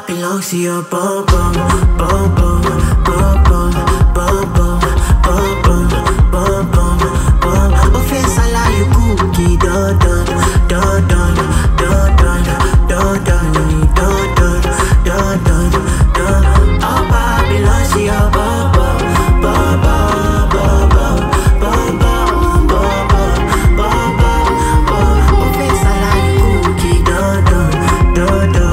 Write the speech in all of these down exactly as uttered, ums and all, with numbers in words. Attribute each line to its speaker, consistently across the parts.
Speaker 1: belongs to your bum bum, bum bum, bum bum, bum bum, bum bum, bum bum, bum. O fẹ́ sálà you cookie, dun dun, dun dun, dun dun, dun dun, dun dun, dun dun, dun. All power belongs to your bum bum, bum bum, bum bum, bum bum, bum bum, bum bum, bum. O fẹ́ sálà you cookie, dun dun, dun dun.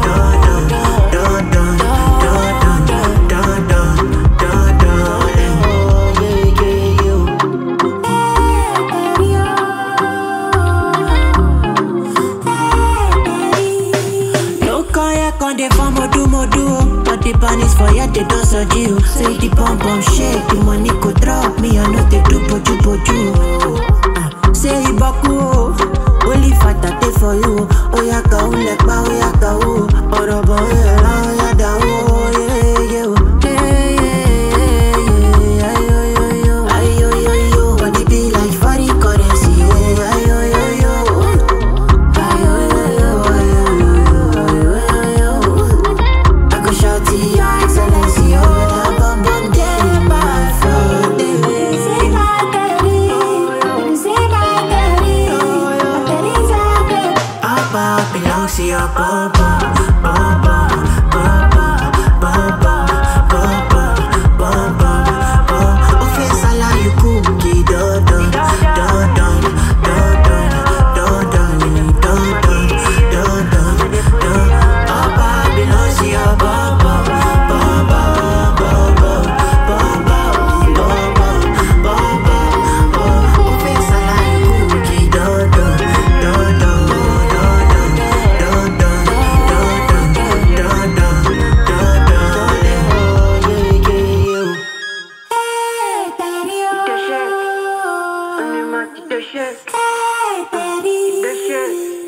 Speaker 1: They for modu modu, but the pan is for ya they don't surge you. Say the pump pump shake, the money go drop me. I know they do boju boju. Uh, say ibaku, only fight that day for you. Oh ya ka u lekba, oh ya ka u. Orobo ela, oh ya da u. Yeah yeah yeah yeah yeah yeah yeah. Ayo yo yo, body be like foreign currency. Ayo yo yo. Belongs to your bum bum, bum bum, bum bum, bum bum, bum bum, bum bum, bum. O fẹ́ sálà you cookie, dun dun, dun dun, dun dun, dun dun, dun dun, dun dun, dun. All power belongs to your bum bum, bum bum, bum bum, bum bum, bum bum, bum bum, bum. O fẹ́ sálà you cookie, dun dun, dun dun. The shit.